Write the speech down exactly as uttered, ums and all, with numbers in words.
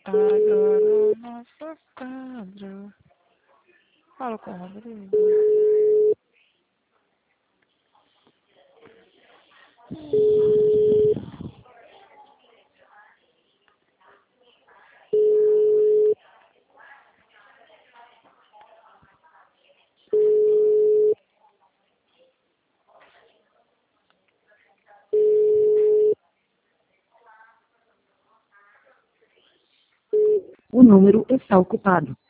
Agora o nosso quadro. Fala com o Rodrigo. O número está ocupado.